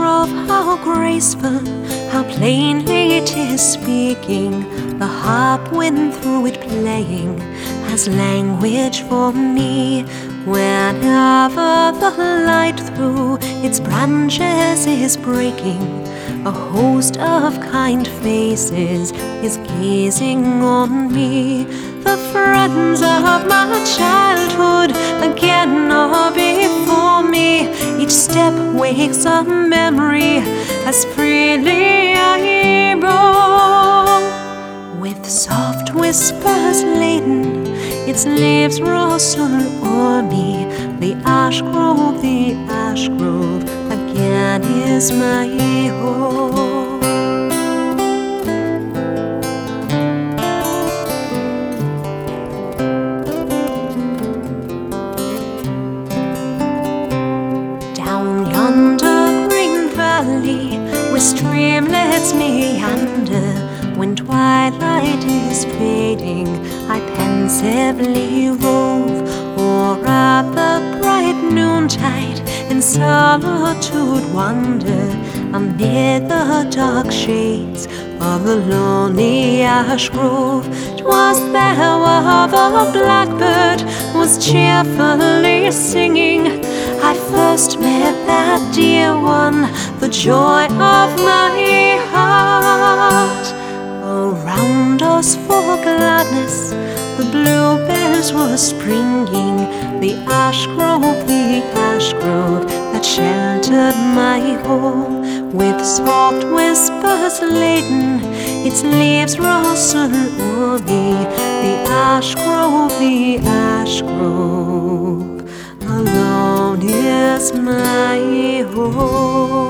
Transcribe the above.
grove, how graceful, how plainly it is speaking. The harp wind through it playing has language for me. Whenever the light through its branches is breaking, a host of kind faces is gazing on me. The friends of my childhood again are before me. Each step wakes a memory as freely I roam. With soft whispers laden, its leaves rustle o'er me. The ash grove again is my home. Down yonder green valley, where streamlets meander, when twilight is fading, I pensively rove, or at the bright noontide in solitude wander, amid the dark shades of the lonely ash grove. 'Twas there where the blackbird was cheerfully singing I first met that dear one, the joy of my heart. Around us for gladness, the bluebells were springing. The ash grove that sheltered my home, with soft whispers laden, its leaves rustle o'er me. The ash grove alone is my home.